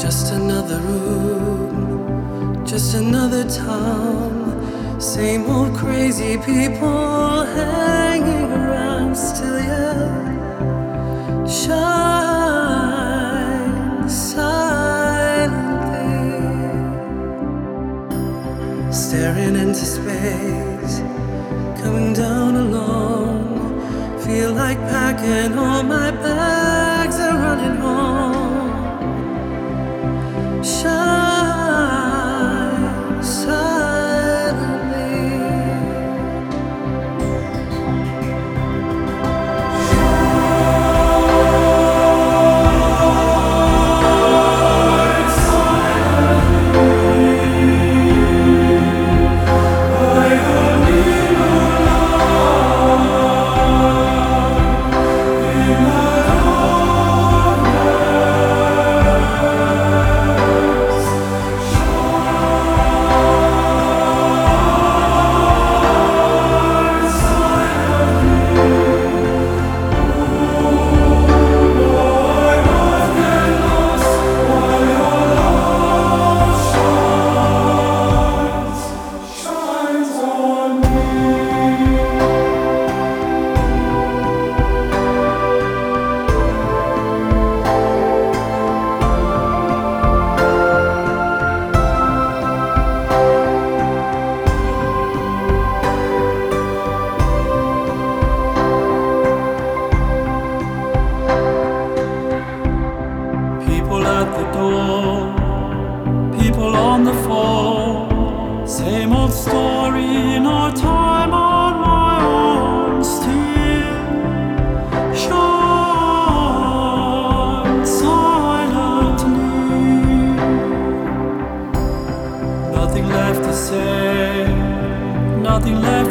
Just another room, just another town. Same old crazy people hanging around. Still, yeah, shine silently, staring into space, coming down alone. Feel like packing all my bags and running home. Shine silently. Shine at the door, people on the phone. Same old story, no time on my own. Still shine silently. Nothing left to say, nothing left